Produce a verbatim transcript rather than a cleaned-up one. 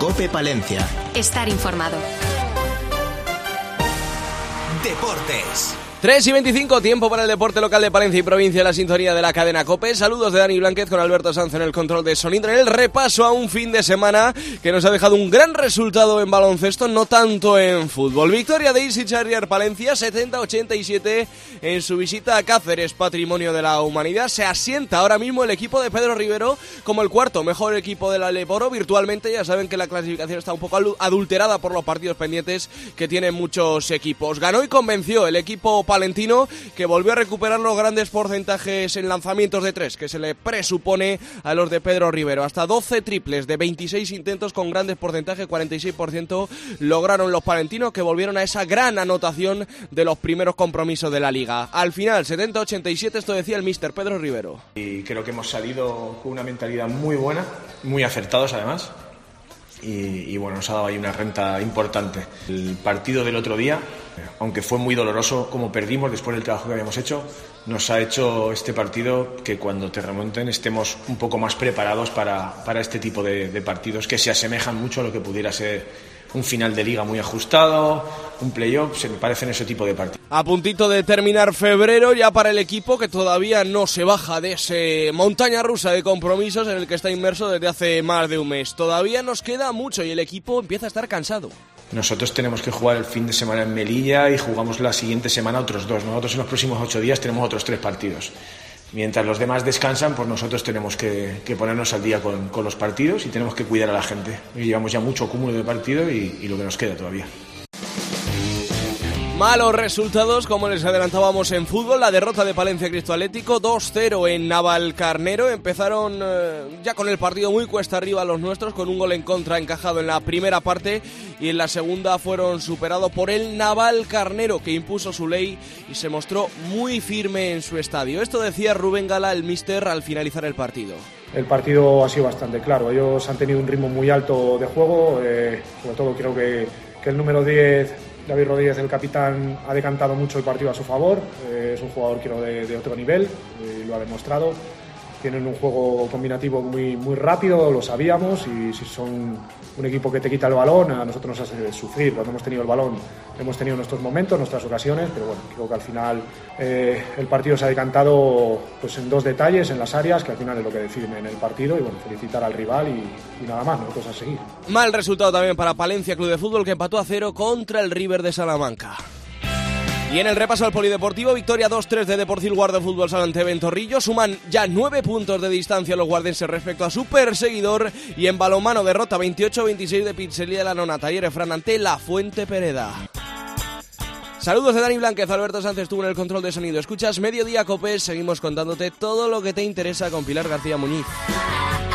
COPE Palencia. Estar informado. Deportes. tres y veinticinco, tiempo para el deporte local de Palencia y provincia, la sintonía de la cadena COPE. Saludos de Dani Blánquez con Alberto Sanz en el control de sonido. En el repaso a un fin de semana que nos ha dejado un gran resultado en baloncesto, no tanto en fútbol. Victoria de Easy Charger Palencia, setenta a ochenta y siete en su visita a Cáceres, patrimonio de la humanidad. Se asienta ahora mismo el equipo de Pedro Rivero como el cuarto mejor equipo de la Leporo. Virtualmente ya saben que la clasificación está un poco adulterada por los partidos pendientes que tienen muchos equipos. Ganó y convenció el equipo palentino, que volvió a recuperar los grandes porcentajes en lanzamientos de tres que se le presupone a los de Pedro Rivero. Hasta doce triples de veintiséis intentos con grandes porcentajes, cuarenta y seis por ciento lograron los palentinos, que volvieron a esa gran anotación de los primeros compromisos de la liga. Al final, setenta a ochenta y siete, esto decía el míster Pedro Rivero. Y creo que hemos salido con una mentalidad muy buena, muy acertados además. Y, y bueno, nos ha dado ahí una renta importante. El partido del otro día, aunque fue muy doloroso como perdimos después del trabajo que habíamos hecho, nos ha hecho este partido que cuando te remonten estemos un poco más preparados para, para este tipo de, de partidos que se asemejan mucho a lo que pudiera ser un final de liga muy ajustado, un playoff, se me parecen ese tipo de partidos. A puntito de terminar febrero ya para el equipo, que todavía no se baja de ese montaña rusa de compromisos en el que está inmerso desde hace más de un mes. Todavía nos queda mucho y el equipo empieza a estar cansado. Nosotros tenemos que jugar el fin de semana en Melilla y jugamos la siguiente semana otros dos. Nosotros en los próximos ocho días tenemos otros tres partidos. Mientras los demás descansan, pues nosotros tenemos que, que ponernos al día con, con los partidos y tenemos que cuidar a la gente. Y llevamos ya mucho cúmulo de partido y, y lo que nos queda todavía. Malos resultados, como les adelantábamos en fútbol, la derrota de Palencia Cristo Atlético, dos cero en Navalcarnero. Empezaron eh, ya con el partido muy cuesta arriba los nuestros, con un gol en contra encajado en la primera parte, y en la segunda fueron superados por el Navalcarnero, que impuso su ley y se mostró muy firme en su estadio. Esto decía Rubén Gala, el míster, al finalizar el partido. El partido ha sido bastante claro, ellos han tenido un ritmo muy alto de juego, eh, sobre todo creo que, que el número diez... David Rodríguez, el capitán, ha decantado mucho el partido a su favor. Eh, es un jugador creo de, de otro nivel, eh, lo ha demostrado. Tienen un juego combinativo muy, muy rápido, lo sabíamos, y si son un equipo que te quita el balón, a nosotros nos hace sufrir. Cuando hemos tenido el balón hemos tenido nuestros momentos, nuestras ocasiones, pero bueno, creo que al final eh, el partido se ha decantado pues, en dos detalles, en las áreas, que al final es lo que deciden en el partido, y bueno, felicitar al rival y, y nada más, nosotros a seguir. Mal resultado también para Palencia Club de Fútbol, que empató a cero contra el River de Salamanca. Y en el repaso al polideportivo, victoria dos tres de Deportivo Guarda Fútbol Sala ante Ventorrillo. Suman ya nueve puntos de distancia los guardenses respecto a su perseguidor. Y en balonmano, derrota veintiocho a veintiséis de Pizzería de la Nona Taller Efran ante La Fuente Pereda. Saludos de Dani Blánquez, Alberto Sánchez estuvo en el control de sonido. Escuchas Mediodía Copes, seguimos contándote todo lo que te interesa con Pilar García Muñiz.